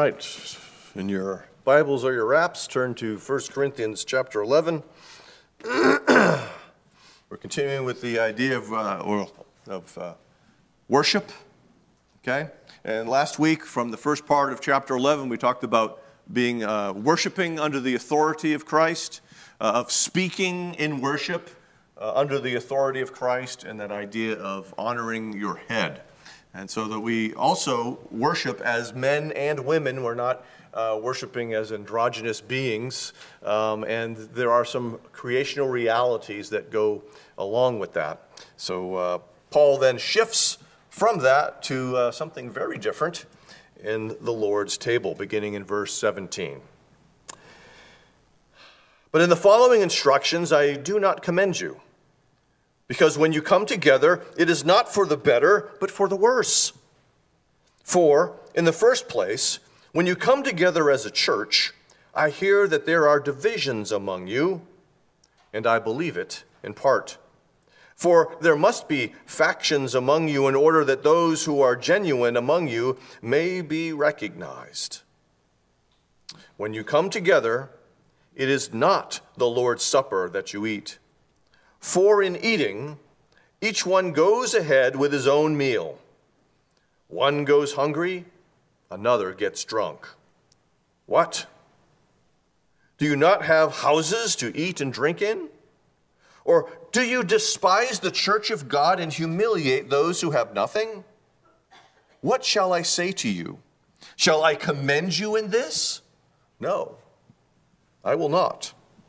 right. In your Bibles or your wraps, turn to 1 Corinthians chapter 11. We're continuing with the idea of worship, okay? And last week, from the first part of chapter 11, we talked about being worshiping under the authority of Christ, of speaking in worship under the authority of Christ, and that idea of honoring your head. And so that we also worship as men and women. We're not worshiping as androgynous beings. And there are some creational realities that go along with that. So Paul then shifts from that to something very different in the Lord's table, beginning in verse 17. But in the following instructions, I do not commend you. Because when you come together, it is not for the better, but for the worse. For, in the first place, when you come together as a church, I hear that there are divisions among you, and I believe it in part. For there must be factions among you in order that those who are genuine among you may be recognized. When you come together, it is not the Lord's Supper that you eat. For in eating, each one goes ahead with his own meal. One goes hungry, another gets drunk. What? Do you not have houses to eat and drink in? Or do you despise the church of God and humiliate those who have nothing? What shall I say to you? Shall I commend you in this? No, I will not.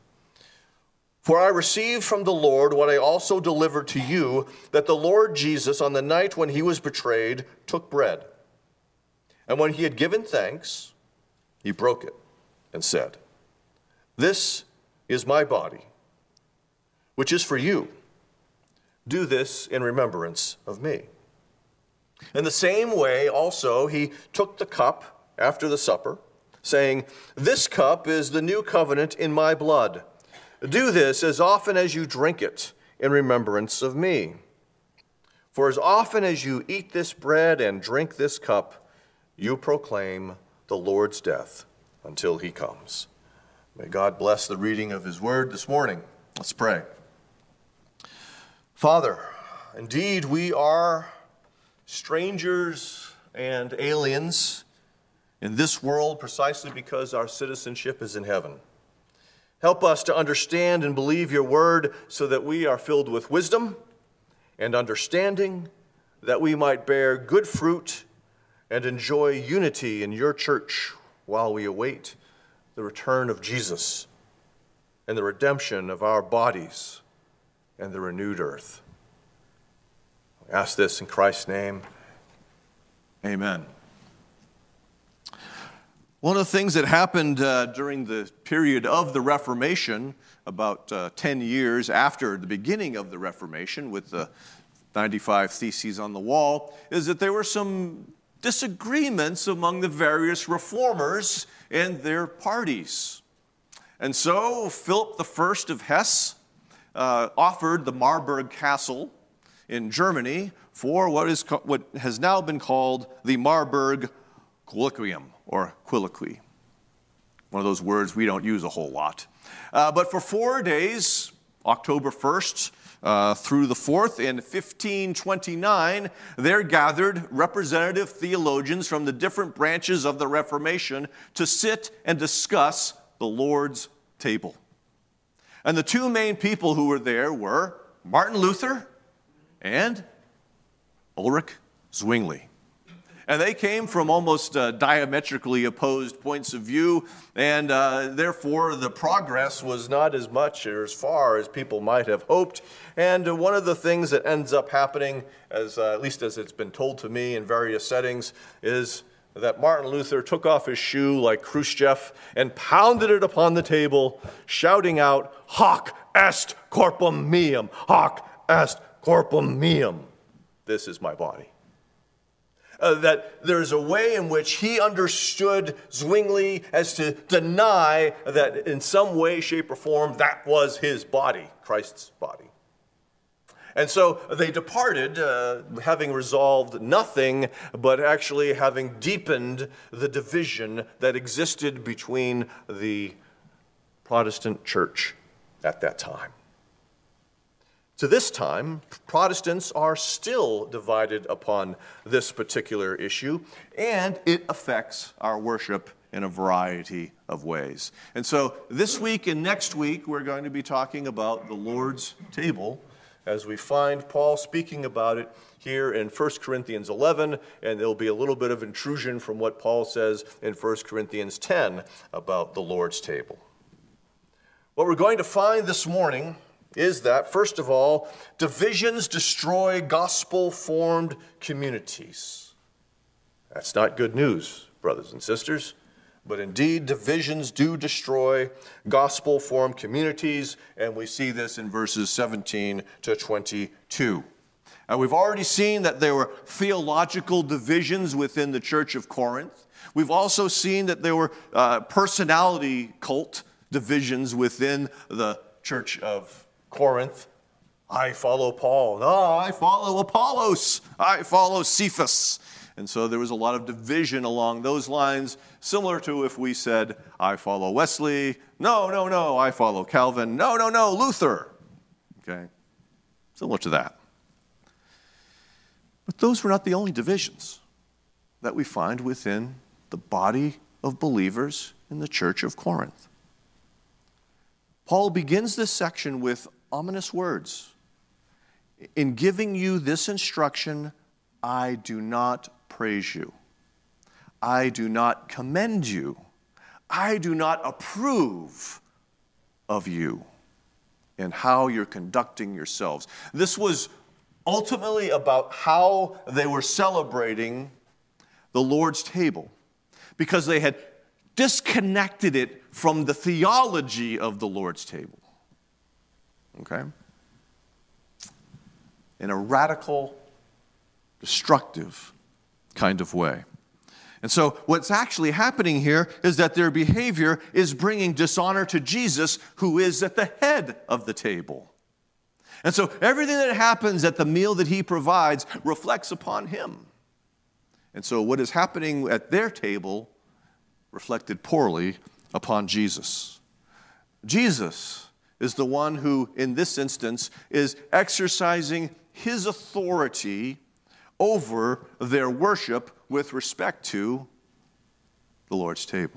For I received from the Lord what I also delivered to you, that the Lord Jesus, on the night when he was betrayed, took bread. And when he had given thanks, he broke it and said, "This is my body, which is for you. Do this in remembrance of me." In the same way also he took the cup after the supper, saying, "This cup is the new covenant in my blood. Do this as often as you drink it in remembrance of me. For as often as you eat this bread and drink this cup, you proclaim the Lord's death until he comes." May God bless the reading of his word this morning. Let's pray. Father, indeed we are strangers and aliens in this world precisely because our citizenship is in heaven. Help us to understand and believe your word so that we are filled with wisdom and understanding, that we might bear good fruit and enjoy unity in your church while we await the return of Jesus and the redemption of our bodies and the renewed earth. I ask this in Christ's name. Amen. One of the things that happened during the period of the Reformation, about 10 years after the beginning of the Reformation, with the 95 Theses on the wall, is that there were some disagreements among the various reformers and their parties. And so Philip I of Hesse offered the Marburg Castle in Germany for what has now been called the Marburg Colloquium, or colloquy. One of those words we don't use a whole lot. But for 4 days, October 1st through the 4th, in 1529, there gathered representative theologians from the different branches of the Reformation to sit and discuss the Lord's table. And the two main people who were there were Martin Luther and Ulrich Zwingli. And they came from almost diametrically opposed points of view, and therefore the progress was not as much or as far as people might have hoped. And one of the things that ends up happening, at least as it's been told to me in various settings, is that Martin Luther took off his shoe like Khrushchev and pounded it upon the table, shouting out, "Hoc est corpus meum, hoc est corpus meum." This is my body. That there's a way in which he understood Zwingli as to deny that in some way, shape, or form that was his body, Christ's body. And so they departed, having resolved nothing, but actually having deepened the division that existed between the Protestant church at that time. To this time, Protestants are still divided upon this particular issue, and it affects our worship in a variety of ways. And so this week and next week, we're going to be talking about the Lord's table, as we find Paul speaking about it here in 1 Corinthians 11, and there'll be a little bit of intrusion from what Paul says in 1 Corinthians 10 about the Lord's table. What we're going to find this morning is that, first of all, divisions destroy gospel-formed communities. That's not good news, brothers and sisters. But indeed, divisions do destroy gospel-formed communities, and we see this in verses 17 to 22. We've already seen that there were theological divisions within the church of Corinth. We've also seen that there were personality cult divisions within the church of Corinth. I follow Paul. No, I follow Apollos. I follow Cephas. And so there was a lot of division along those lines, similar to if we said, I follow Wesley. No, I follow Calvin. No, Luther. Okay? Similar to that. But those were not the only divisions that we find within the body of believers in the church of Corinth. Paul begins this section with ominous words. In giving you this instruction, I do not praise you. I do not commend you. I do not approve of you and how you're conducting yourselves. This was ultimately about how they were celebrating the Lord's table, because they had disconnected it from the theology of the Lord's table. Okay? In a radical, destructive kind of way. And so what's actually happening here is that their behavior is bringing dishonor to Jesus, who is at the head of the table. And so everything that happens at the meal that he provides reflects upon him. And so what is happening at their table reflected poorly upon Jesus. Jesus is the one who, in this instance, is exercising his authority over their worship with respect to the Lord's table.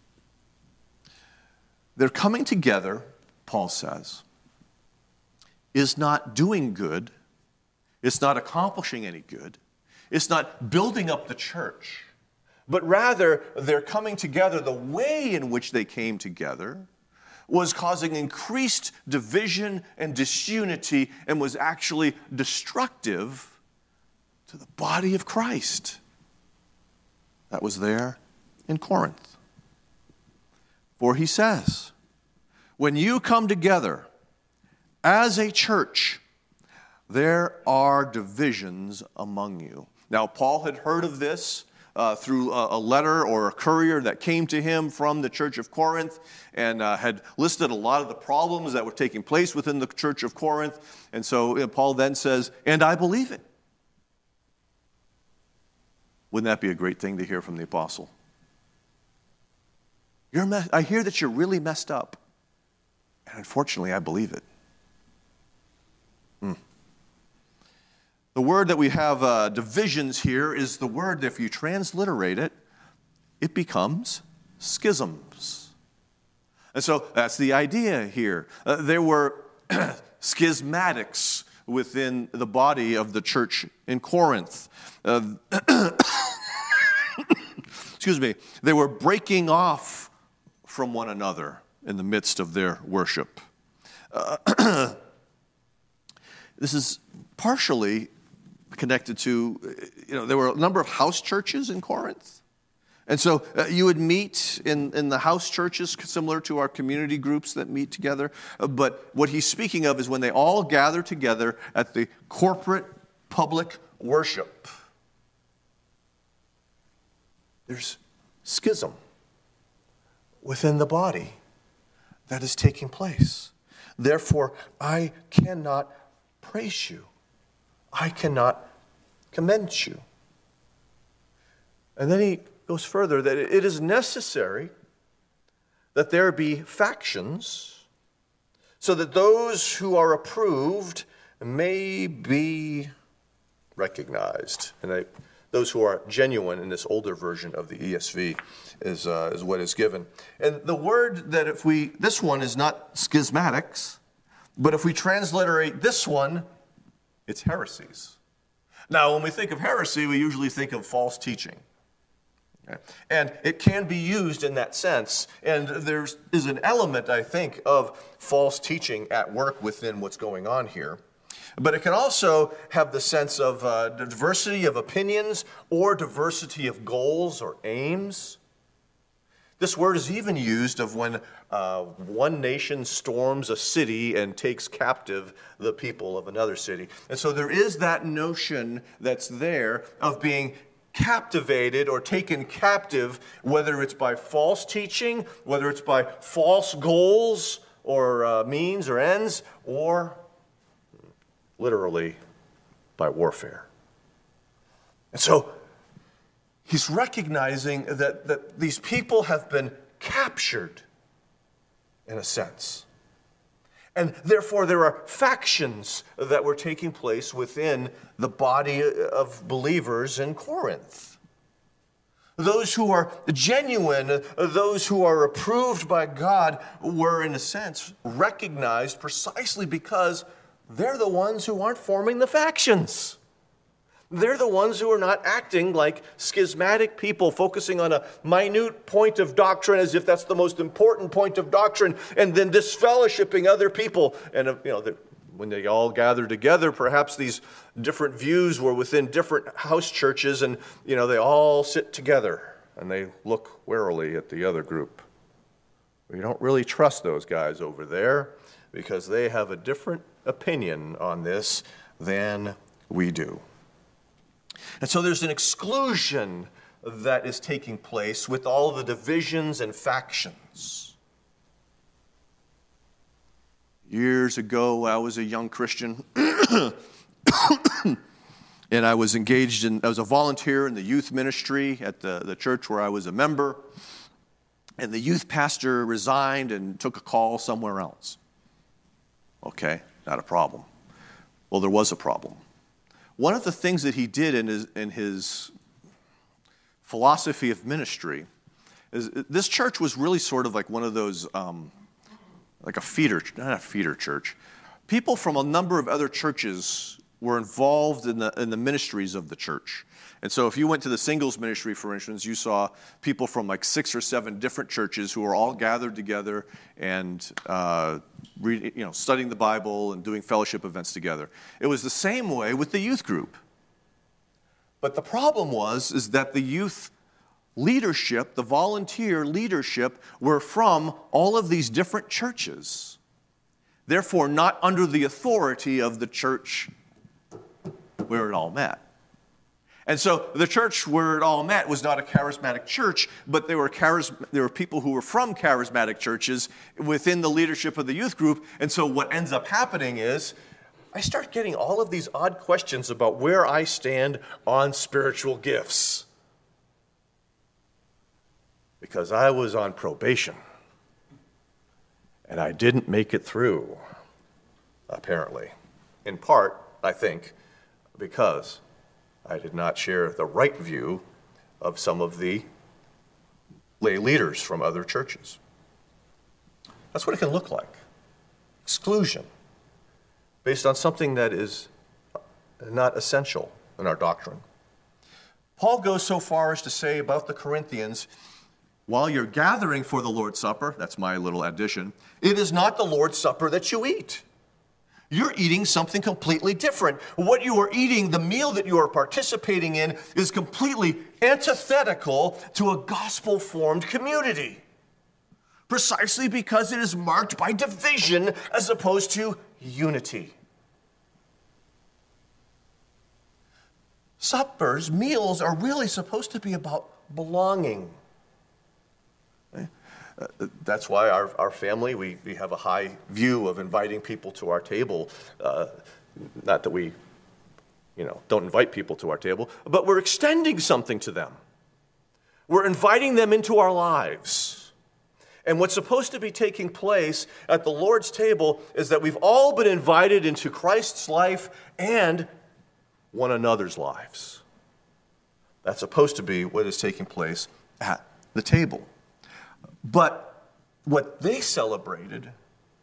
Their coming together, Paul says, is not doing good, it's not accomplishing any good, it's not building up the church, but rather their coming together, the way in which they came together, was causing increased division and disunity and was actually destructive to the body of Christ that was there in Corinth. For he says, when you come together as a church, there are divisions among you. Now, Paul had heard of this through a letter or a courier that came to him from the church of Corinth, and had listed a lot of the problems that were taking place within the church of Corinth. And so Paul then says, and I believe it. Wouldn't that be a great thing to hear from the apostle? I hear that you're really messed up, and unfortunately, I believe it. The word that we have divisions here is the word that if you transliterate it, it becomes schisms. And so that's the idea here. There were schismatics within the body of the church in Corinth. Excuse me. They were breaking off from one another in the midst of their worship. This is partially connected to, there were a number of house churches in Corinth. And so you would meet in the house churches similar to our community groups that meet together. But what he's speaking of is when they all gather together at the corporate public worship. There's schism within the body that is taking place. Therefore, I cannot praise you. I cannot commend you. And then he goes further that it is necessary that there be factions so that those who are approved may be recognized. And those who are genuine in this older version of the ESV is what is given. And the word that this one is not schismatics, but if we transliterate this one, it's heresies. Now, when we think of heresy, we usually think of false teaching. Okay? And it can be used in that sense. And there is an element, I think, of false teaching at work within what's going on here. But it can also have the sense of diversity of opinions or diversity of goals or aims. This word is even used of when one nation storms a city and takes captive the people of another city. And so there is that notion that's there of being captivated or taken captive, whether it's by false teaching, whether it's by false goals or means or ends, or literally by warfare. And so he's recognizing that these people have been captured, in a sense. And therefore, there are factions that were taking place within the body of believers in Corinth. Those who are genuine, those who are approved by God, were, in a sense, recognized precisely because they're the ones who aren't forming the factions. They're the ones who are not acting like schismatic people, focusing on a minute point of doctrine as if that's the most important point of doctrine, and then disfellowshipping other people. And when they all gather together, perhaps these different views were within different house churches, and they all sit together and they look warily at the other group. We don't really trust those guys over there because they have a different opinion on this than we do. And so there's an exclusion that is taking place with all the divisions and factions. Years ago, I was a young Christian, and I was I was a volunteer in the youth ministry at the church where I was a member, and the youth pastor resigned and took a call somewhere else. Okay, not a problem. Well, there was a problem. One of the things that he did in his philosophy of ministry is this church was really sort of like one of those, like a feeder, not a feeder church. People from a number of other churches were involved in the ministries of the church. And so if you went to the singles ministry, for instance, you saw people from like 6 or 7 different churches who were all gathered together and studying the Bible and doing fellowship events together. It was the same way with the youth group. But the problem is that the youth leadership, the volunteer leadership, were from all of these different churches. Therefore, not under the authority of the church where it all met. And so the church where it all met was not a charismatic church, but there were people who were from charismatic churches within the leadership of the youth group. And so what ends up happening is I start getting all of these odd questions about where I stand on spiritual gifts. Because I was on probation. And I didn't make it through, apparently. In part, I think, because I did not share the right view of some of the lay leaders from other churches. That's what it can look like. Exclusion, based on something that is not essential in our doctrine. Paul goes so far as to say about the Corinthians, while you're gathering for the Lord's Supper, that's my little addition, it is not the Lord's Supper that you eat. You're eating something completely different. What you are eating, the meal that you are participating in, is completely antithetical to a gospel-formed community. Precisely because it is marked by division as opposed to unity. Suppers, meals, are really supposed to be about belonging. That's why our family, we have a high view of inviting people to our table Not that we, don't invite people to our table, but we're extending something to them. We're inviting them into our lives. And what's supposed to be taking place at the Lord's table is that we've all been invited into Christ's life and one another's lives. That's supposed to be what is taking place at the table. But what they celebrated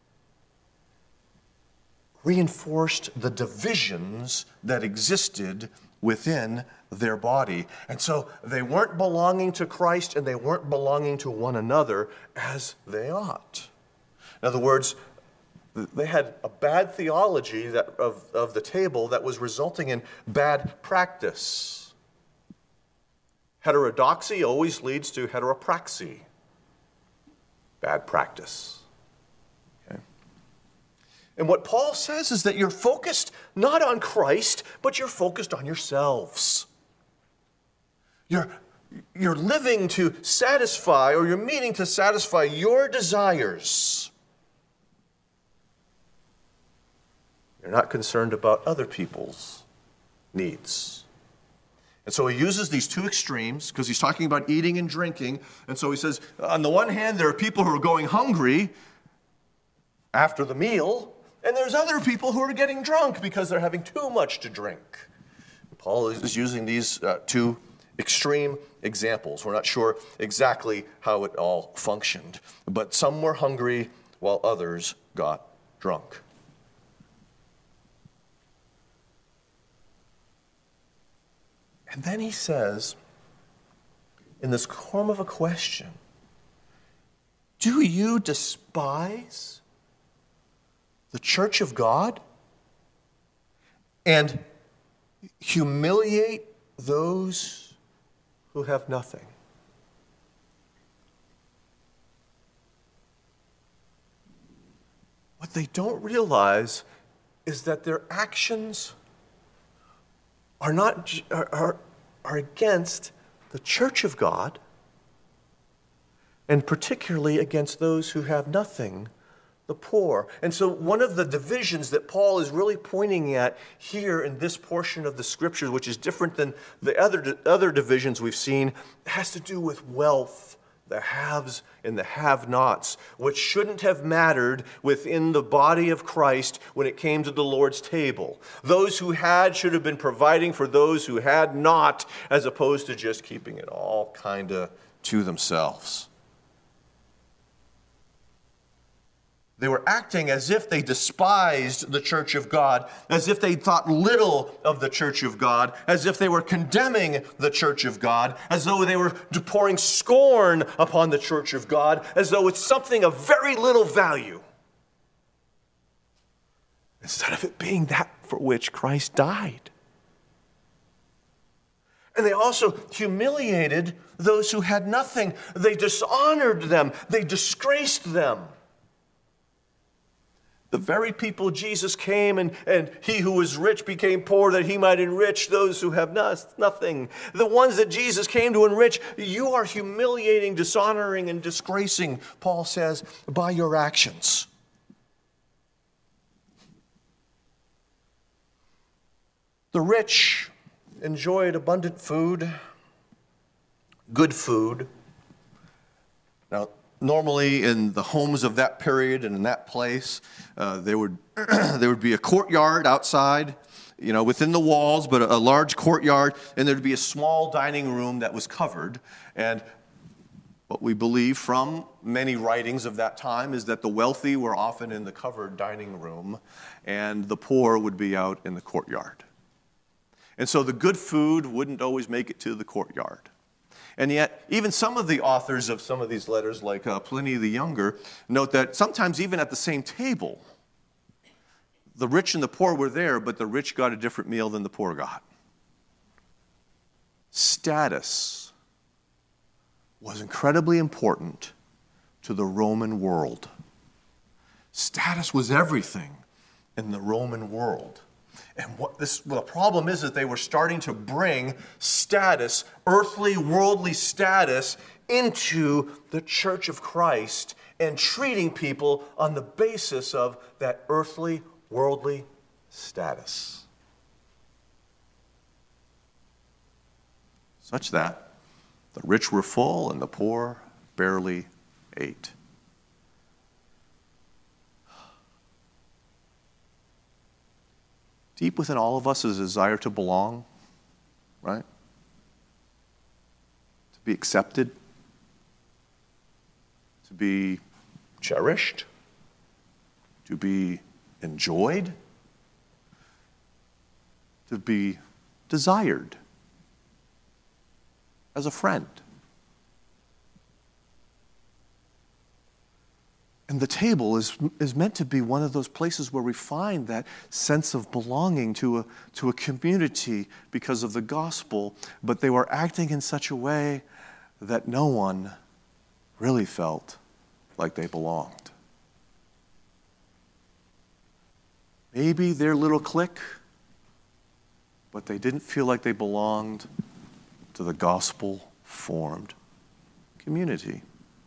reinforced the divisions that existed within their body. And so they weren't belonging to Christ and they weren't belonging to one another as they ought. In other words, they had a bad theology of the table that was resulting in bad practice. Heterodoxy always leads to heteropraxy, bad practice. Okay? And what Paul says is that you're focused not on Christ, but you're focused on yourselves. You're living to satisfy, or you're meaning to satisfy your desires. You're not concerned about other people's needs. And so he uses these two extremes because he's talking about eating and drinking. And so he says, on the one hand, there are people who are going hungry after the meal, and there's other people who are getting drunk because they're having too much to drink. Paul is using these two extreme examples. We're not sure exactly how it all functioned, but some were hungry while others got drunk. And then he says, in this form of a question, do you despise the church of God and humiliate those who have nothing? What they don't realize is that their actions are against the church of God, and particularly against those who have nothing, the poor. And so one of the divisions that Paul is really pointing at here in this portion of the scriptures, which is different than the other divisions we've seen, has to do with wealth, the haves and the have-nots, which shouldn't have mattered within the body of Christ when it came to the Lord's table. Those who had should have been providing for those who had not, as opposed to just keeping it all kind of to themselves. They were acting as if they despised the church of God, as if they thought little of the church of God, as if they were condemning the church of God, as though they were pouring scorn upon the church of God, as though it's something of very little value, instead of it being that for which Christ died. And they also humiliated those who had nothing. They dishonored them. They disgraced them. The very people Jesus came and he who was rich became poor that he might enrich those who have nothing. The ones that Jesus came to enrich, you are humiliating, dishonoring, and disgracing, Paul says, by your actions. The rich enjoyed abundant food, good food. Now, normally in the homes of that period and in that place, there would be a courtyard outside, within the walls, but a large courtyard, and there'd be a small dining room that was covered. And what we believe from many writings of that time is that the wealthy were often in the covered dining room, and the poor would be out in the courtyard. And so the good food wouldn't always make it to the courtyard. And yet, even some of the authors of some of these letters, like Pliny the Younger, note that sometimes even at the same table, the rich and the poor were there, but the rich got a different meal than the poor got. Status was incredibly important to the Roman world. Status was everything in the Roman world. And the problem is that they were starting to bring status, earthly, worldly status, into the church of Christ and treating people on the basis of that earthly, worldly status. Such that the rich were full and the poor barely ate. Deep within all of us is a desire to belong, right? To be accepted, to be cherished, to be enjoyed, to be desired as a friend. And the table is meant to be one of those places where we find that sense of belonging to a community because of the gospel, but they were acting in such a way that no one really felt like they belonged. Maybe their little clique, but they didn't feel like they belonged to the gospel-formed community.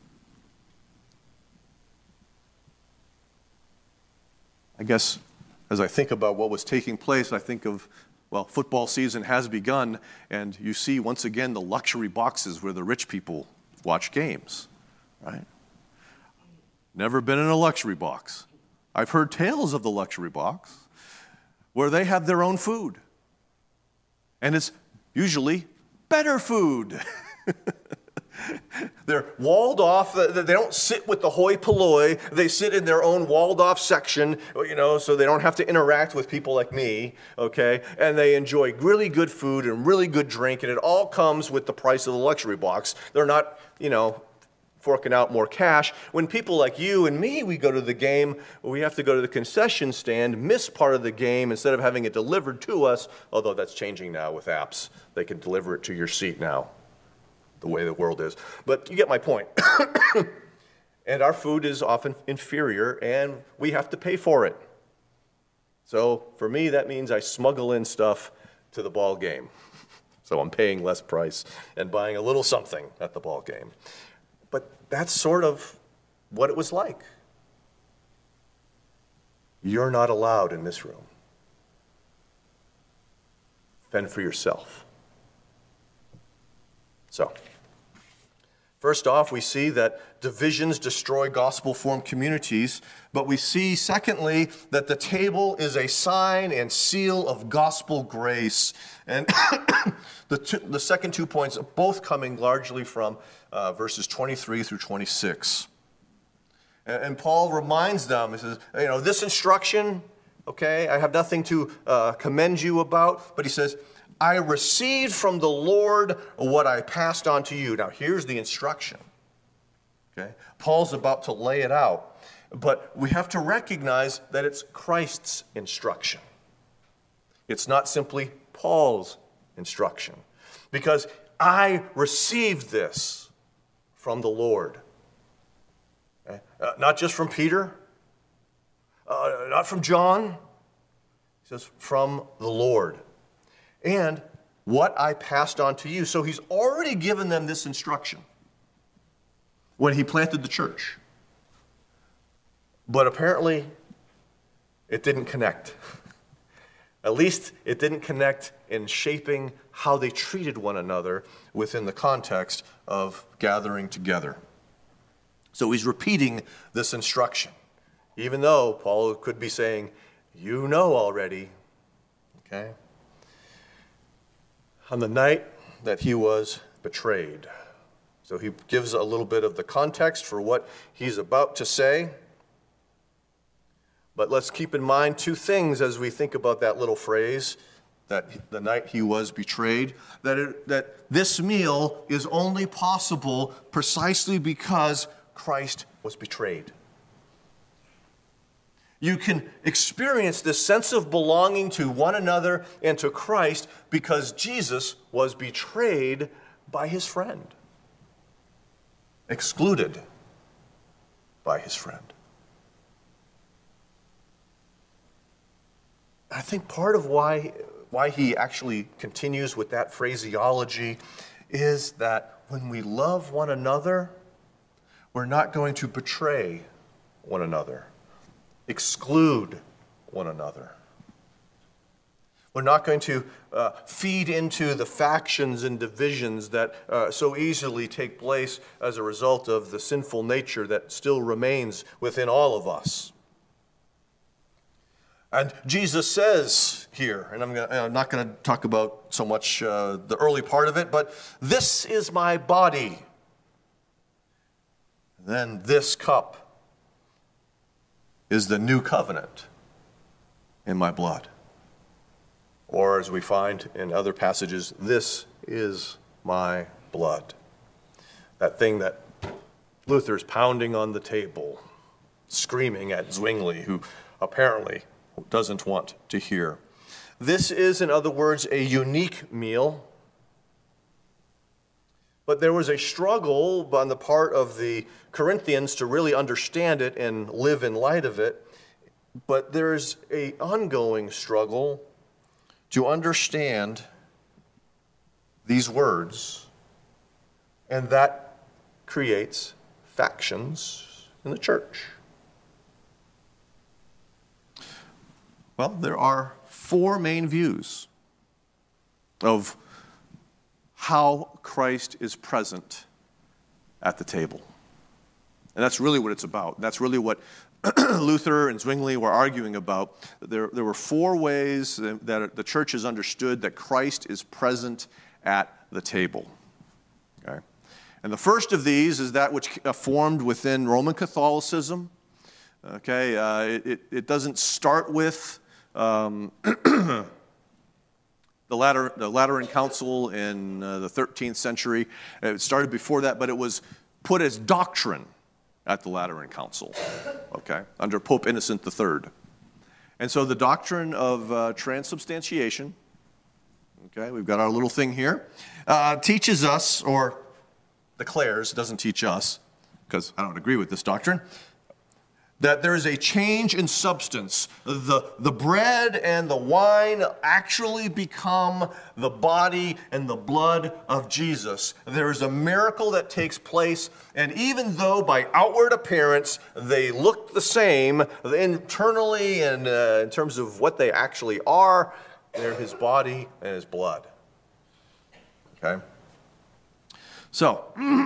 I guess as I think about what was taking place, I think of, well, football season has begun, and you see once again the luxury boxes where the rich people watch games, right? Never been in a luxury box. I've heard tales of the luxury box where they have their own food, and it's usually better food. They're walled off. They don't sit with the hoi polloi. They sit in their own walled off section, so they don't have to interact with people like me, okay? And they enjoy really good food and really good drink, and it all comes with the price of the luxury box. They're not, forking out more cash. When people like you and me, we go to the game, we have to go to the concession stand, miss part of the game instead of having it delivered to us, although that's changing now with apps. They can deliver it to your seat now, the way the world is. But you get my point. And our food is often inferior, and we have to pay for it. So for me, that means I smuggle in stuff to the ball game. So I'm paying less price and buying a little something at the ball game. But that's sort of what it was like. You're not allowed in this room. Fend for yourself. So, first off, we see that divisions destroy gospel-formed communities, but we see, secondly, that the table is a sign and seal of gospel grace. And the second 2 points are both coming largely from verses 23 through 26. And Paul reminds them, he says, this instruction, okay, I have nothing to commend you about, but he says, I received from the Lord what I passed on to you. Now, here's the instruction. Okay? Paul's about to lay it out, but we have to recognize that it's Christ's instruction. It's not simply Paul's instruction, because I received this from the Lord. Okay? Not just from Peter, not from John. He says, from the Lord. And what I passed on to you. So he's already given them this instruction when he planted the church. But apparently, it didn't connect. At least it didn't connect in shaping how they treated one another within the context of gathering together. So he's repeating this instruction, even though Paul could be saying, you know already, okay? On the night that he was betrayed. So he gives a little bit of the context for what he's about to say. But let's keep in mind two things as we think about that little phrase, that the night he was betrayed, that this meal is only possible precisely because Christ was betrayed. You can experience this sense of belonging to one another and to Christ because Jesus was betrayed by his friend, excluded by his friend. I think part of why he actually continues with that phraseology is that when we love one another, we're not going to betray one another, exclude one another. We're not going to feed into the factions and divisions that so easily take place as a result of the sinful nature that still remains within all of us. And Jesus says here, and I'm not going to talk about so much the early part of it, but this is my body. And then this cup is the new covenant in my blood. Or as we find in other passages, this is my blood. That thing that Luther's pounding on the table, screaming at Zwingli, who apparently doesn't want to hear. This is, in other words, a unique meal. But there was a struggle on the part of the Corinthians to really understand it and live in light of it. But there's an ongoing struggle to understand these words, and that creates factions in the church. Well, there are four main views of how Christ is present at the table. And that's really what it's about. That's really what Luther and Zwingli were arguing about. There were four ways that the church has understood that Christ is present at the table. Okay? And the first of these is that which formed within Roman Catholicism. Okay, it doesn't start with the Lateran Council in the 13th century. It started before that, but it was put as doctrine at the Lateran Council, okay, under Pope Innocent III. And so the doctrine of transubstantiation, okay, we've got our little thing here, teaches us, or declares, doesn't teach us, because I don't agree with this doctrine, that there is a change in substance. The bread and the wine actually become the body and the blood of Jesus. There is a miracle that takes place, and even though by outward appearance they look the same, internally and in terms of what they actually are, they're his body and his blood. Okay? So,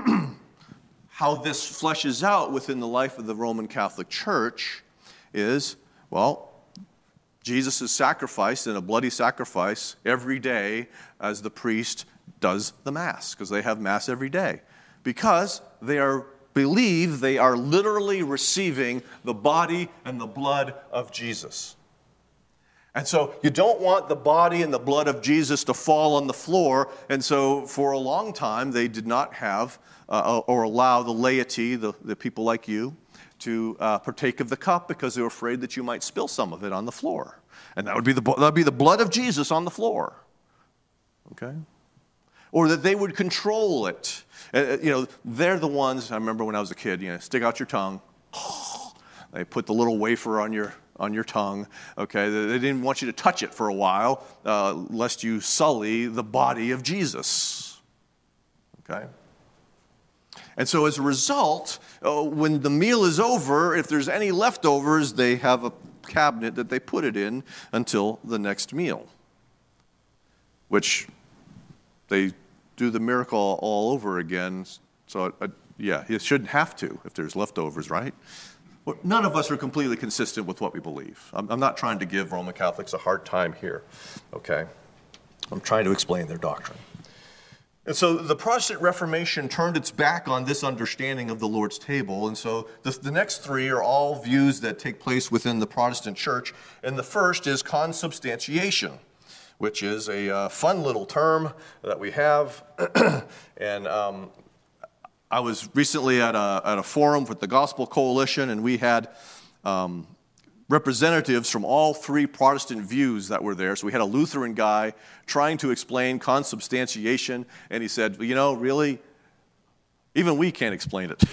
how this fleshes out within the life of the Roman Catholic Church is, well, Jesus is sacrificed in a bloody sacrifice every day as the priest does the Mass, because they have Mass every day. Because they believe they are literally receiving the body and the blood of Jesus. And so you don't want the body and the blood of Jesus to fall on the floor, and so for a long time they did not have or allow the laity, the people like you, to partake of the cup because they were afraid that you might spill some of it on the floor. And that would be the blood of Jesus on the floor. Okay? Or that they would control it. They're the ones, I remember when I was a kid, stick out your tongue. They put the little wafer on your tongue. Okay? They didn't want you to touch it for a while, lest you sully the body of Jesus. Okay? And so as a result, when the meal is over, if there's any leftovers, they have a cabinet that they put it in until the next meal, which they do the miracle all over again. So, you shouldn't have to if there's leftovers, right? Well, none of us are completely consistent with what we believe. I'm not trying to give Roman Catholics a hard time here, okay? I'm trying to explain their doctrine. And so the Protestant Reformation turned its back on this understanding of the Lord's table. And so the next three are all views that take place within the Protestant church. And the first is consubstantiation, which is a fun little term that we have. And I was recently at a forum with the Gospel Coalition, and we had representatives from all three Protestant views that were there. So we had a Lutheran guy trying to explain consubstantiation, and he said, really, even we can't explain it.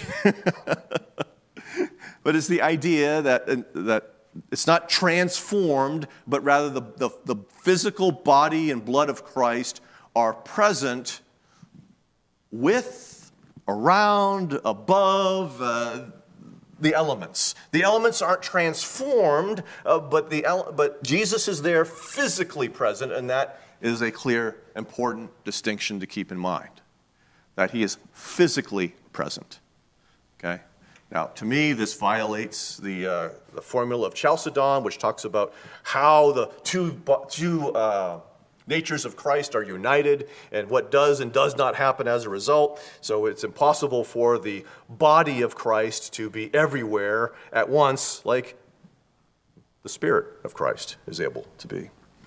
But it's the idea that it's not transformed, but rather the physical body and blood of Christ are present with, around, above, the elements. The elements aren't transformed, but Jesus is there physically present, and that is a clear, important distinction to keep in mind, that he is physically present. Okay? Now, to me, this violates the formula of Chalcedon, which talks about how the two natures of Christ are united and what does and does not happen as a result. So it's impossible for the body of Christ to be everywhere at once like the Spirit of Christ is able to be.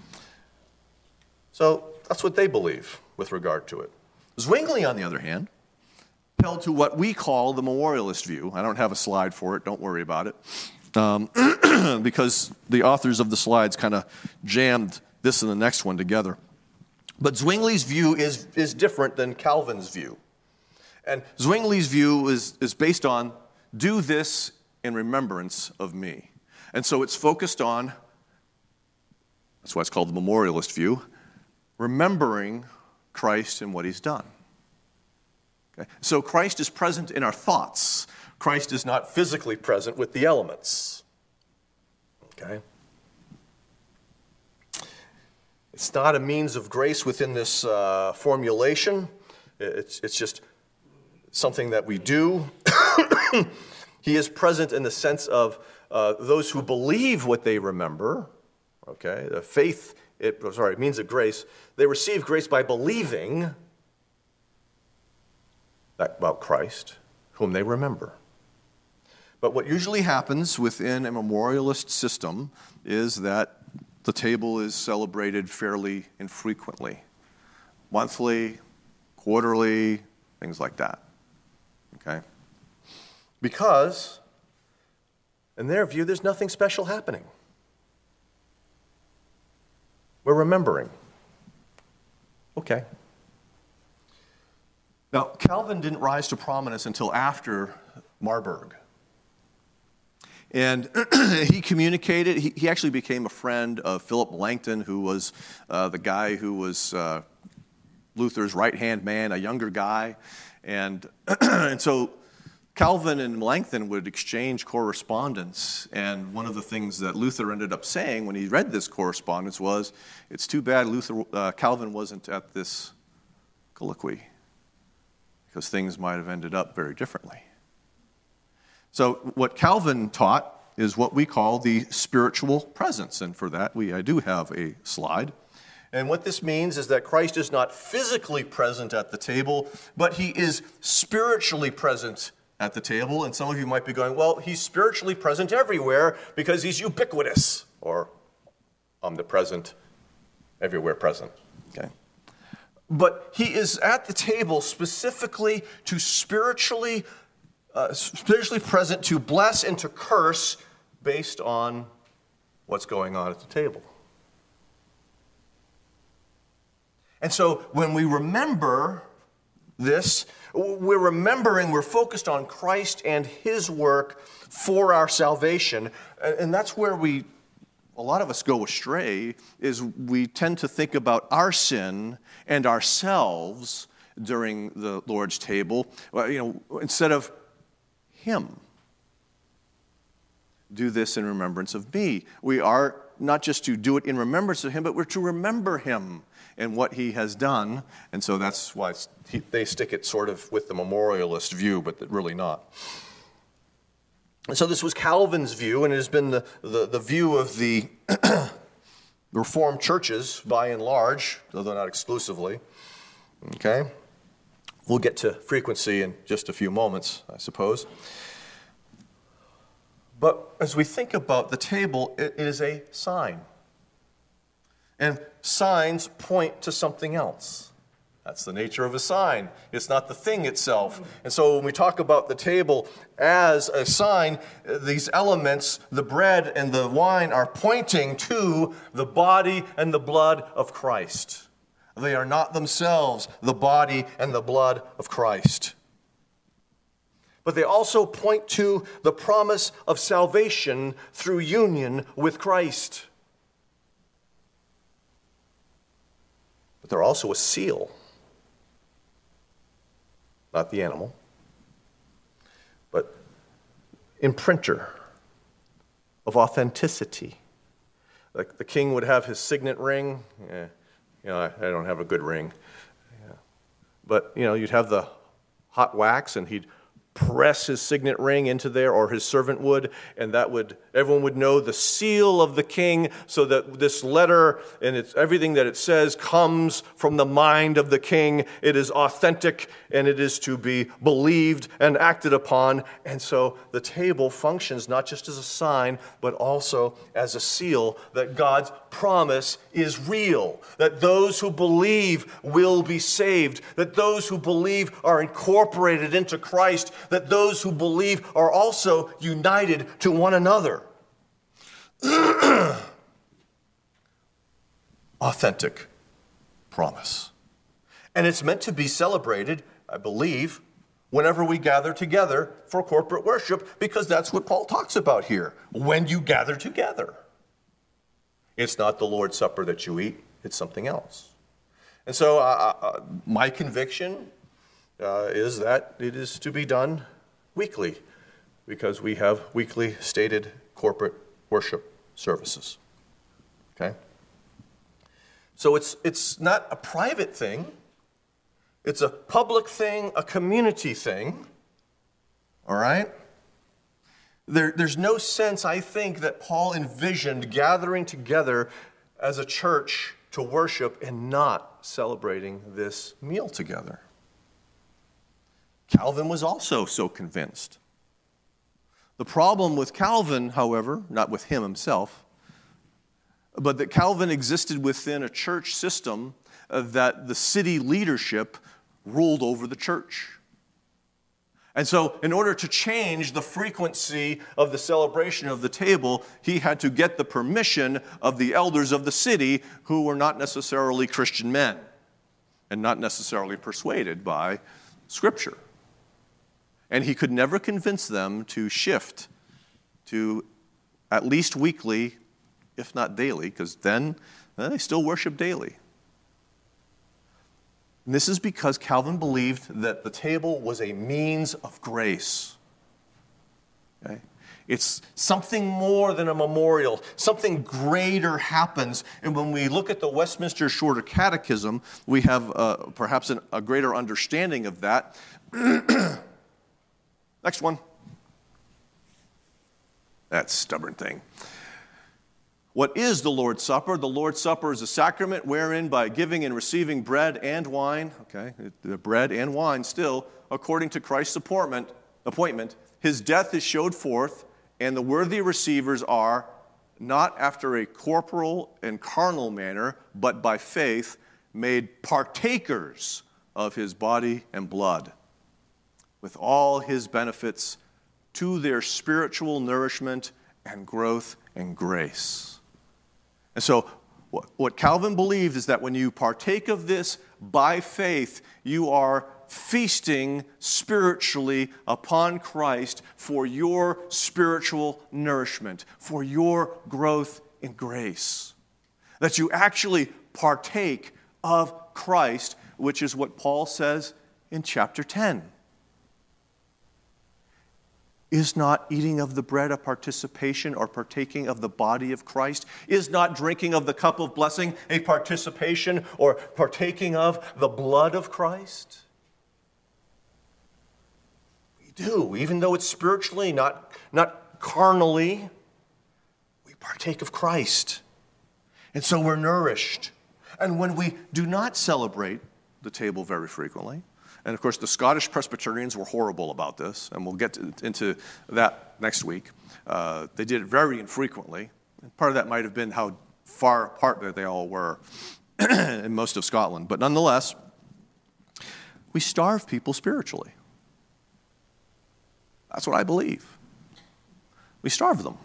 So that's what they believe with regard to it. Zwingli, on the other hand, held to what we call the memorialist view. I don't have a slide for it, don't worry about it, because the authors of the slides kind of jammed this and the next one together. But Zwingli's view is different than Calvin's view. And Zwingli's view is based on, do this in remembrance of me. And so it's focused on, that's why it's called the memorialist view, remembering Christ and what he's done. Okay? So Christ is present in our thoughts. Christ is not physically present with the elements. Okay? It's not a means of grace within this formulation. It's just something that we do. He is present in the sense of those who believe what they remember. Okay, the faith, means of grace. They receive grace by believing that about Christ, whom they remember. But what usually happens within a memorialist system is that the table is celebrated fairly infrequently. Monthly, quarterly, things like that. Okay? Because, in their view, there's nothing special happening. We're remembering. Okay. Now, Calvin didn't rise to prominence until after Marburg. And he communicated, he actually became a friend of Philip Melanchthon, who was the guy who was Luther's right-hand man, a younger guy. And so Calvin and Melanchthon would exchange correspondence. And one of the things that Luther ended up saying when he read this correspondence was, it's too bad Calvin wasn't at this colloquy, because things might have ended up very differently. So what Calvin taught is what we call the spiritual presence, and for that I do have a slide. And what this means is that Christ is not physically present at the table, but he is spiritually present at the table. And some of you might be going, well, he's spiritually present everywhere because he's ubiquitous, or omnipresent, everywhere present. Okay. But he is at the table specifically to spiritually present to bless and to curse based on what's going on at the table. And so when we remember this, we're focused on Christ and his work for our salvation. And that's where a lot of us go astray, is we tend to think about our sin and ourselves during the Lord's table, instead of him. Do this in remembrance of me. We are not just to do it in remembrance of him, but we're to remember him and what he has done. And so that's why they stick it sort of with the memorialist view, but really not. And so this was Calvin's view, and it has been the view of the Reformed churches by and large, although not exclusively. Okay? We'll get to frequency in just a few moments, I suppose. But as we think about the table, it is a sign. And signs point to something else. That's the nature of a sign. It's not the thing itself. And so when we talk about the table as a sign, these elements, the bread and the wine, are pointing to the body and the blood of Christ. They are not themselves the body and the blood of Christ. But they also point to the promise of salvation through union with Christ. But they're also a seal. Not the animal. But imprinter of authenticity. Like the king would have his signet ring. I don't have a good ring. But, you'd have the hot wax, and he'd press his signet ring into there, or his servant would, and everyone would know the seal of the king, so that this letter and everything that it says comes from the mind of the king. It is authentic, and it is to be believed and acted upon. And so the table functions not just as a sign, but also as a seal that God's promise is real, that those who believe will be saved, that those who believe are incorporated into Christ, that those who believe are also united to one another. Authentic promise. And it's meant to be celebrated, I believe, whenever we gather together for corporate worship, because that's what Paul talks about here, when you gather together. It's not the Lord's Supper that you eat, it's something else. And so my conviction is that it is to be done weekly, because we have weekly stated corporate worship services. Okay? So it's not a private thing. It's a public thing, a community thing. All right? There's no sense, I think, that Paul envisioned gathering together as a church to worship and not celebrating this meal together. Calvin was also so convinced. The problem with Calvin, however, not with him himself, but that Calvin existed within a church system that the city leadership ruled over the church. And so in order to change the frequency of the celebration of the table, he had to get the permission of the elders of the city, who were not necessarily Christian men and not necessarily persuaded by Scripture. And he could never convince them to shift to at least weekly, if not daily, because then they still worship daily. And this is because Calvin believed that the table was a means of grace. Okay? It's something more than a memorial. Something greater happens. And when we look at the Westminster Shorter Catechism, we have perhaps a greater understanding of that. Next one. That stubborn thing. What is the Lord's Supper? The Lord's Supper is a sacrament wherein, by giving and receiving bread and wine, the bread and wine still, according to Christ's appointment, his death is showed forth, and the worthy receivers are, not after a corporal and carnal manner, but by faith, made partakers of his body and blood, with all his benefits to their spiritual nourishment and growth and grace. And so what Calvin believed is that when you partake of this by faith, you are feasting spiritually upon Christ for your spiritual nourishment, for your growth in grace. That you actually partake of Christ, which is what Paul says in chapter 10. Is not eating of the bread a participation or partaking of the body of Christ? Is not drinking of the cup of blessing a participation or partaking of the blood of Christ? We do, even though it's spiritually, not carnally, we partake of Christ. And so we're nourished. And when we do not celebrate the table very frequently, and of course, the Scottish Presbyterians were horrible about this, and we'll get into that next week. They did it very infrequently. And part of that might have been how far apart that they all were in most of Scotland. But nonetheless, we starve people spiritually. That's what I believe. We starve them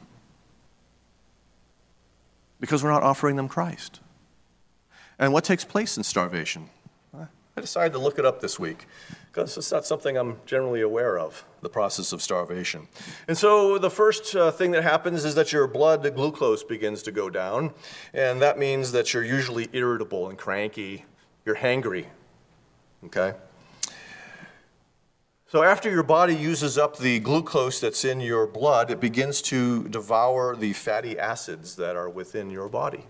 because we're not offering them Christ. And what takes place in starvation? I decided to look it up this week because it's not something I'm generally aware of, the process of starvation. And so the first thing that happens is that your blood glucose begins to go down, and that means that you're usually irritable and cranky. You're hangry, okay? So after your body uses up the glucose that's in your blood, it begins to devour the fatty acids that are within your body.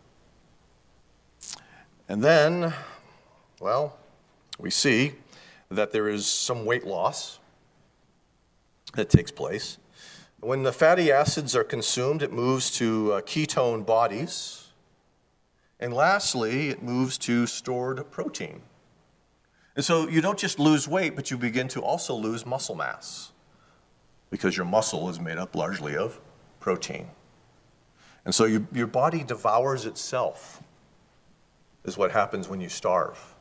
And then, well, we see that there is some weight loss that takes place. When the fatty acids are consumed, it moves to ketone bodies. And lastly, it moves to stored protein. And so you don't just lose weight, but you begin to also lose muscle mass because your muscle is made up largely of protein. And so your body devours itself, is what happens when you starve,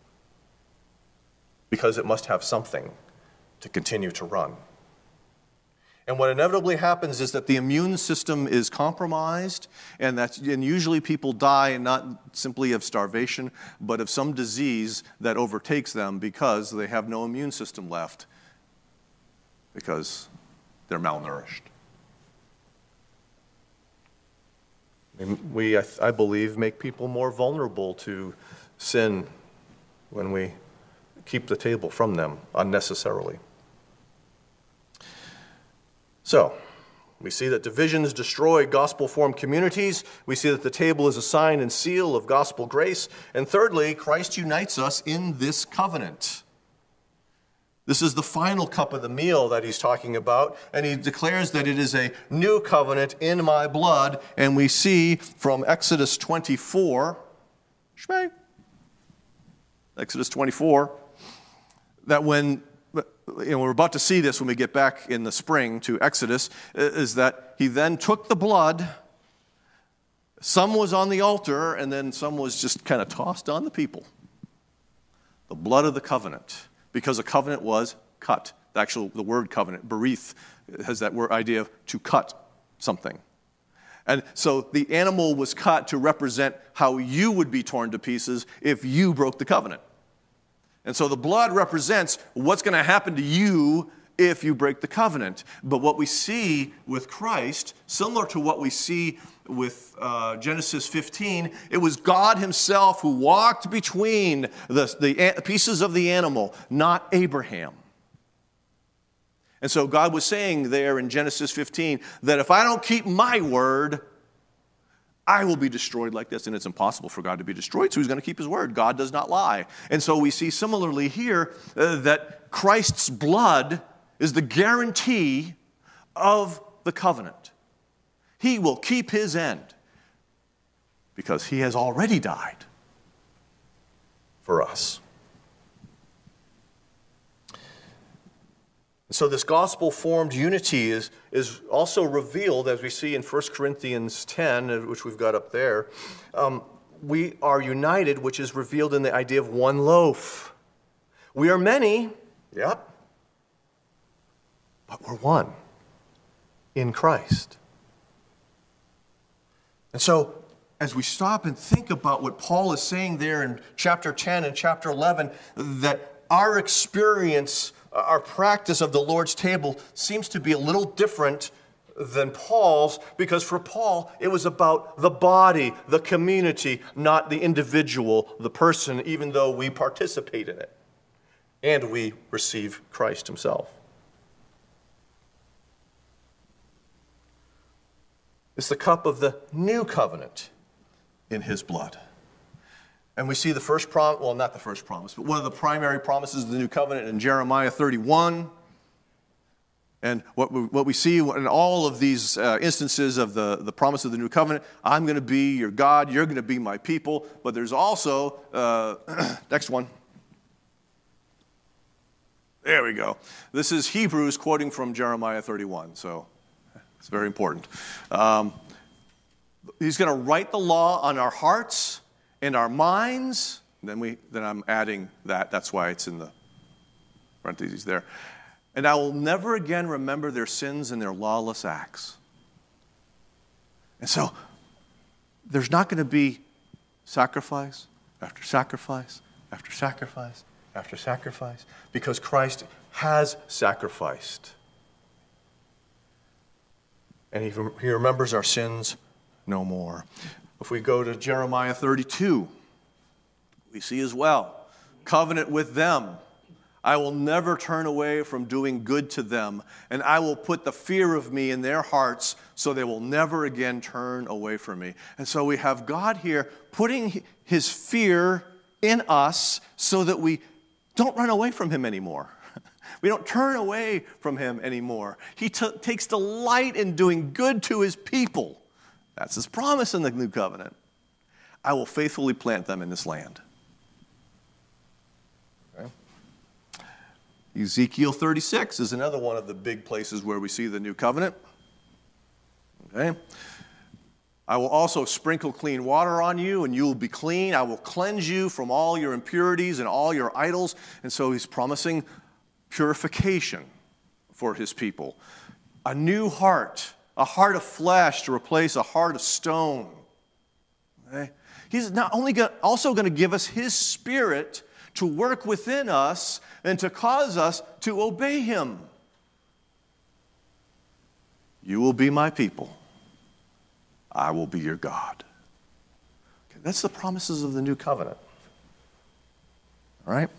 because it must have something to continue to run. And what inevitably happens is that the immune system is compromised, and usually people die not simply of starvation, but of some disease that overtakes them because they have no immune system left, because they're malnourished. We, I believe, make people more vulnerable to sin when we keep the table from them unnecessarily. So, we see that divisions destroy gospel-formed communities. We see that the table is a sign and seal of gospel grace. And thirdly, Christ unites us in this covenant. This is the final cup of the meal that he's talking about, and he declares that it is a new covenant in my blood. And we see from Exodus 24, Exodus 24, that when we're about to see this when we get back in the spring to Exodus, is that he then took the blood, some was on the altar, and then some was just kind of tossed on the people. The blood of the covenant, because a covenant was cut. The word covenant, berith, has that word idea of to cut something. And so the animal was cut to represent how you would be torn to pieces if you broke the covenant. And so the blood represents what's going to happen to you if you break the covenant. But what we see with Christ, similar to what we see with Genesis 15, it was God himself who walked between the pieces of the animal, not Abraham. And so God was saying there in Genesis 15 that if I don't keep my word, I will be destroyed like this. And it's impossible for God to be destroyed, so he's going to keep his word. God does not lie. And so we see similarly here that Christ's blood is the guarantee of the covenant. He will keep his end because he has already died for us. So this gospel-formed unity is also revealed, as we see in 1 Corinthians 10, which we've got up there. We are united, which is revealed in the idea of one loaf. We are many, yep, but we're one in Christ. And so, as we stop and think about what Paul is saying there in chapter 10 and chapter 11, that our experience, our practice of the Lord's table seems to be a little different than Paul's, because for Paul, it was about the body, the community, not the individual, the person, even though we participate in it and we receive Christ himself. It's the cup of the new covenant in his blood. And we see the first promise, well, not the first promise, but one of the primary promises of the new covenant in Jeremiah 31. And what we see in all of these instances of the promise of the new covenant, I'm going to be your God, you're going to be my people. But there's also, next one. There we go. This is Hebrews quoting from Jeremiah 31, so it's very important. He's going to write the law on our hearts and our minds. Then I'm adding that. That's why it's in the parentheses there. And I will never again remember their sins and their lawless acts. And so there's not going to be sacrifice after sacrifice after sacrifice after sacrifice, because Christ has sacrificed. And he remembers our sins no more. If we go to Jeremiah 32, we see as well, covenant with them. I will never turn away from doing good to them, and I will put the fear of me in their hearts so they will never again turn away from me. And so we have God here putting his fear in us so that we don't run away from him anymore. We don't turn away from him anymore. He takes delight in doing good to his people. That's his promise in the new covenant. I will faithfully plant them in this land. Okay. Ezekiel 36 is another one of the big places where we see the new covenant. Okay. I will also sprinkle clean water on you, and you will be clean. I will cleanse you from all your impurities and all your idols. And so he's promising purification for his people. A new heart, a heart of flesh to replace a heart of stone. Okay? He's not only also going to give us his Spirit to work within us and to cause us to obey him. You will be my people. I will be your God. Okay, that's the promises of the new covenant. All right?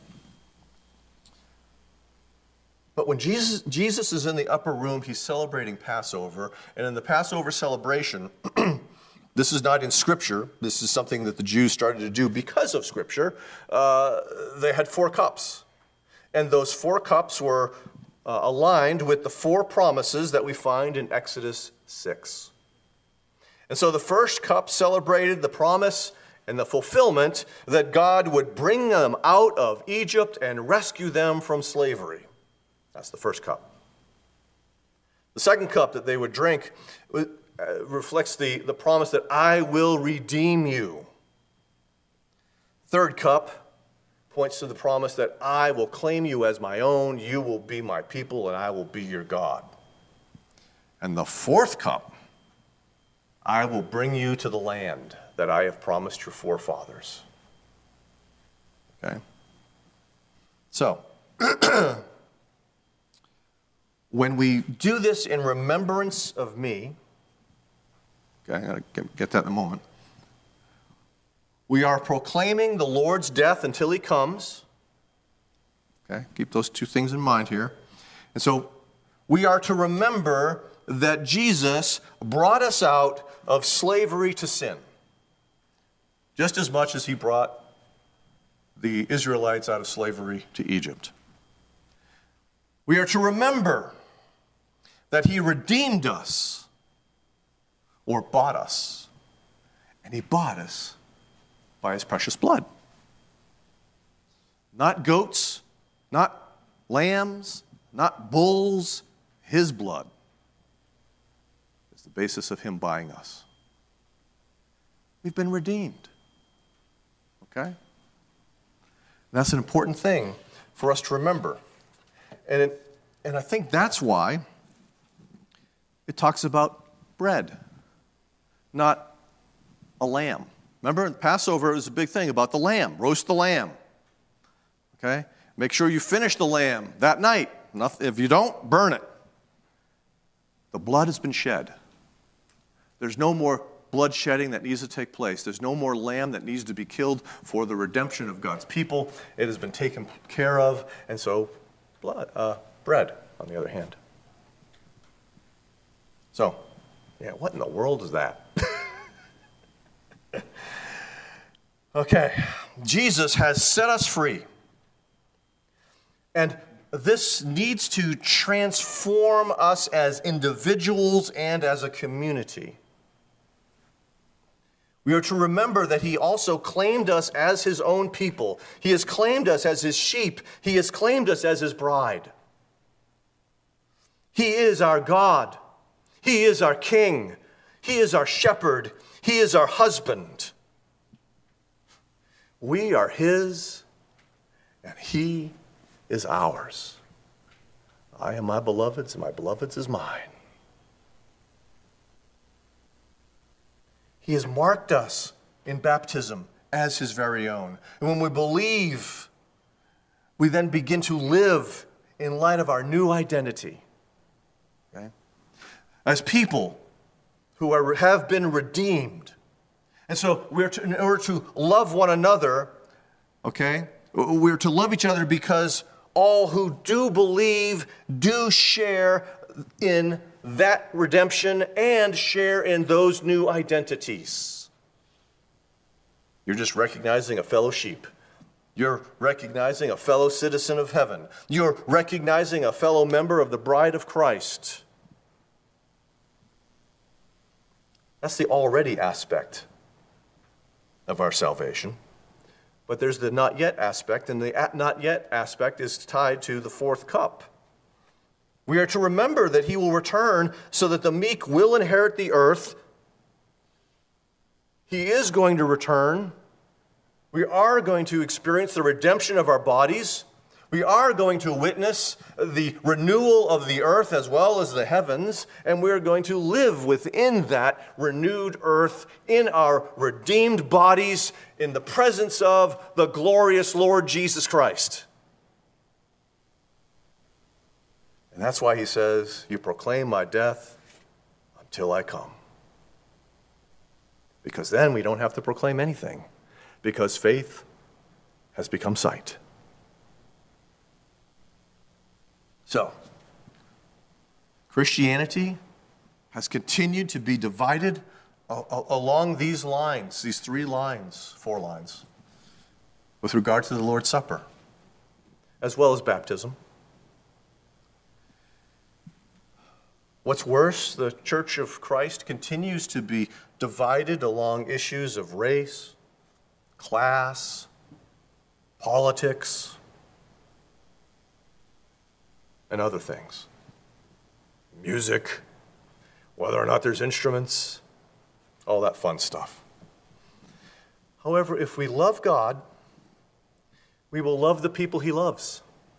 But when Jesus is in the upper room, he's celebrating Passover. And in the Passover celebration, this is not in Scripture. This is something that the Jews started to do because of Scripture. They had 4 cups. And those 4 cups were aligned with the 4 promises that we find in Exodus 6. And so the first cup celebrated the promise and the fulfillment that God would bring them out of Egypt and rescue them from slavery. That's the first cup. The second cup that they would drink reflects the promise that I will redeem you. Third cup points to the promise that I will claim you as my own, you will be my people, and I will be your God. And the fourth cup, I will bring you to the land that I have promised your forefathers. Okay? So, when we do this in remembrance of me, okay, I'm going to get that in a moment. We are proclaiming the Lord's death until he comes. Okay, keep those 2 things in mind here. And so we are to remember that Jesus brought us out of slavery to sin, just as much as he brought the Israelites out of slavery to Egypt. We are to remember that he redeemed us, or bought us, and he bought us by his precious blood. Not goats, not lambs, not bulls, his blood is the basis of him buying us. We've been redeemed. Okay? And that's an important thing for us to remember. And I think that's why it talks about bread, not a lamb. Remember, Passover is a big thing about the lamb. Roast the lamb. Okay? Make sure you finish the lamb that night. If you don't, burn it. The blood has been shed. There's no more blood shedding that needs to take place. There's no more lamb that needs to be killed for the redemption of God's people. It has been taken care of. And so, bread, on the other hand. So, yeah, what in the world is that? Okay, Jesus has set us free. And this needs to transform us as individuals and as a community. We are to remember that he also claimed us as his own people. He has claimed us as his sheep. He has claimed us as his bride. He is our God. He is our king. He is our shepherd. He is our husband. We are his, and he is ours. I am my beloved's, and my beloved's is mine. He has marked us in baptism as his very own. And when we believe, we then begin to live in light of our new identity. Okay? As people who have been redeemed. And so in order to love one another, okay, we're to love each other because all who do believe do share in that redemption and share in those new identities. You're just recognizing a fellow sheep. You're recognizing a fellow citizen of heaven. You're recognizing a fellow member of the bride of Christ. That's the already aspect of our salvation. But there's the not yet aspect, and the not yet aspect is tied to the fourth cup. We are to remember that he will return so that the meek will inherit the earth. He is going to return. We are going to experience the redemption of our bodies. We are going to witness the renewal of the earth as well as the heavens, and we're going to live within that renewed earth in our redeemed bodies in the presence of the glorious Lord Jesus Christ. And that's why he says, you proclaim my death until I come. Because then we don't have to proclaim anything, because faith has become sight. So, Christianity has continued to be divided along these lines, these 4 lines, with regard to the Lord's Supper, as well as baptism. What's worse, the Church of Christ continues to be divided along issues of race, class, politics, and other things. Music, whether or not there's instruments, all that fun stuff. However, if we love God, we will love the people he loves.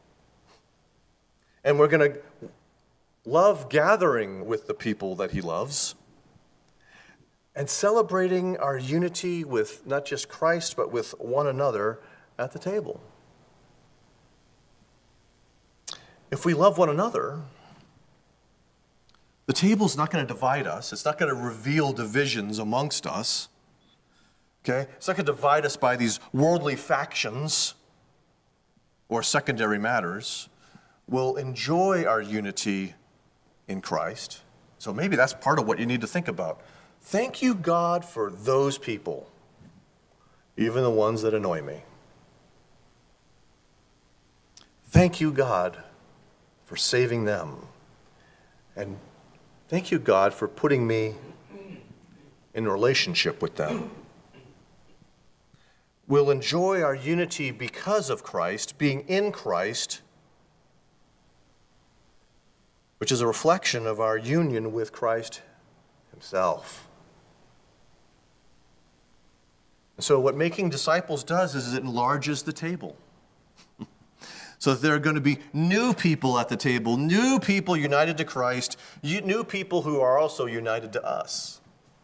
And we're going to love gathering with the people that he loves and celebrating our unity with not just Christ, but with one another at the table. If we love one another, the table's not going to divide us. It's not going to reveal divisions amongst us. Okay? It's not going to divide us by these worldly factions or secondary matters. We'll enjoy our unity in Christ. So maybe that's part of what you need to think about. Thank you, God, for those people, even the ones that annoy me. Thank you, God, for saving them. And thank you, God, for putting me in a relationship with them. We'll enjoy our unity because of Christ, being in Christ, which is a reflection of our union with Christ himself. And so what making disciples does is it enlarges the table. So that there are going to be new people at the table, new people united to Christ, new people who are also united to us.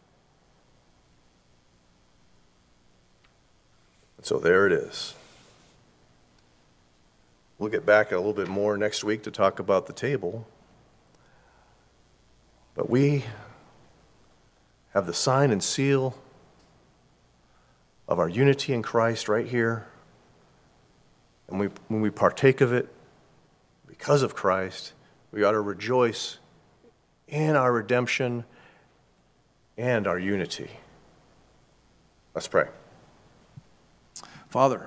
And so there it is. We'll get back a little bit more next week to talk about the table. But we have the sign and seal of our unity in Christ right here. And when we partake of it, because of Christ, we ought to rejoice in our redemption and our unity. Let's pray. Father,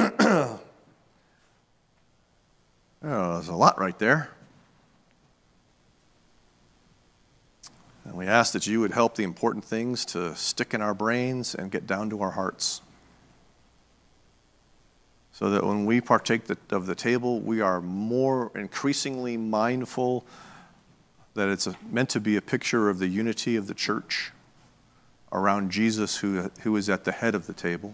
there's a lot right there. And we ask that you would help the important things to stick in our brains and get down to our hearts. So that when we partake of the table, we are more increasingly mindful that it's meant to be a picture of the unity of the church around Jesus, who is at the head of the table.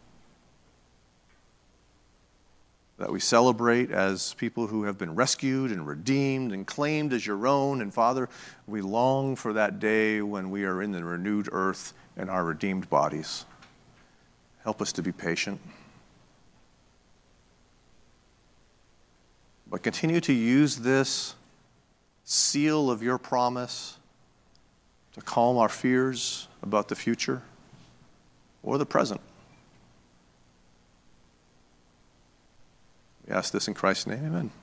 That we celebrate as people who have been rescued and redeemed and claimed as your own. And Father, we long for that day when we are in the renewed earth in our redeemed bodies. Help us to be patient. But continue to use this seal of your promise to calm our fears about the future or the present. We We ask this in Christ's name, amen.